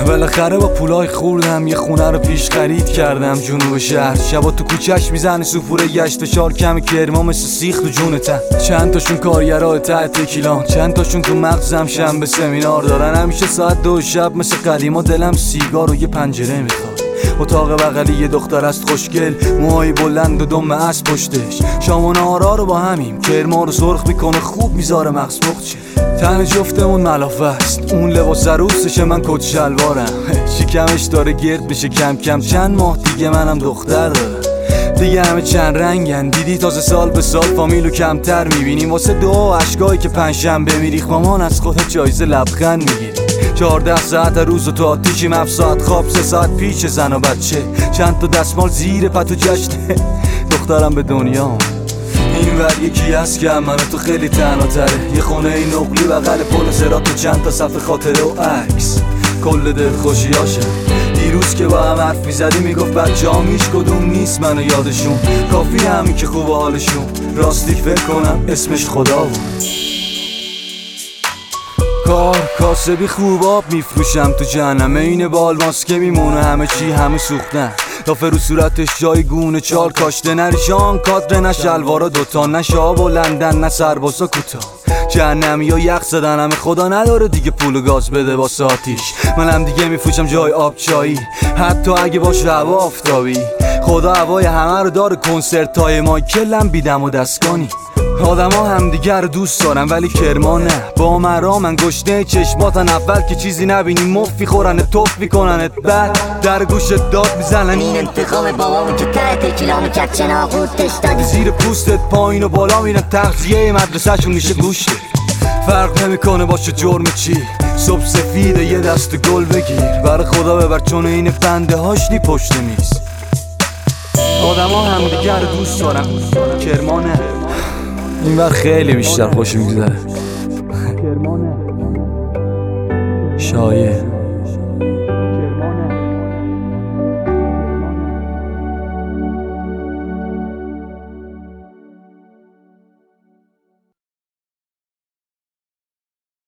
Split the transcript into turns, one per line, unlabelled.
بالاخره با پولای خوردم یه خونه رو پیش خرید کردم جنوب شهر. شبا تو کوچه‌اش میزنه سوفوره گشت و چار کم کرما مثل سیخ تو جونتن. چند تاشون کارگرای ته تکیلان، چند تاشون تو مغزم شنبه سمینار دارن. همیشه ساعت 2 شب مثل قدیما دلم سیگار و یه پنجره میخواد. اتاق بغلی یه دختر است خوشگل، موهای بلند و دم اسب پشتش. شام و نهارا رو با همیم، کرما رو سرخ میکنه خوب میذاره مغز بخچه. تن جفتمون ملافه است، اون لباس عروسشه من کت شلوارم. شکمش داره گرد بشه کم کم، چند ماه دیگه منم دختر دارم. دیگه همه چند رنگن، دیدی تازه سال به سال فامیلو کمتر میبینیم. واسه دعا و عشقایی که پنجشنبه میریخ مامان از خودت جایزه لبخند میگیری. 14 ساعت روز و تو آتیشیم، 7 ساعت خواب 3 ساعت پیش زن و بچه. چند تا دستمال زیر پتو جشنه دخترم به دنیا. این ور یکی هست که منو تو خیلی تنها تره، یه خونه این نقلی بغل پل صراط و چند تا صفحه خاطره و عکس کل دلخوشیاشم. دیروز که با هم حرف میزدی میگفت بچه‌هام هیچ کدوم نیست منو یادشون، کافی همین که خوب حالشون. راستی فکر کنم اسمش خدا بود. کار کاسبی خوب آب میفروشم تو جهنم، این بال ماسکه میمونه همه چی همه سوختن. لافه رو صورتش جایگونه چال کاشته، نه ریشان کادر نه شلوارا دوتا، نه شاب و لندن نه سربازا کوتاه. جهنمی ها یخ زدن همه، خدا نداره دیگه پول و گاز بده با ساتیش. منم دیگه میفروشم جای آب چایی، حتی اگه باشه هوا آفتابی. خدا هوای همه رو داره، کنسرت های مایکلم بیدم و دستگانی. آدم ها همدیگه رو دوست دارن ولی کرما نه. با مرا من گشنه چشماتن، اول که چیزی نبینی مفی خورنت توف میکننت، بعد در گوشت داد میزنن
این انتقام بابامون که ته تکیلامو کرد چناقوتش دادی.
زیر پوستت پایین و بالا میرن، تغذیه مدرسه‌شون میشه گوشت. فرق نمیکنه باشه جرم چی، صبح سفیده یه دست گل بگیر. برای خدا ببر چون این بنده هاشنی پشت میز. آدم ها همدیگه رو دوست دارن، کرما نه. این وقت خیلی بیشتر خوش میگذره. شایع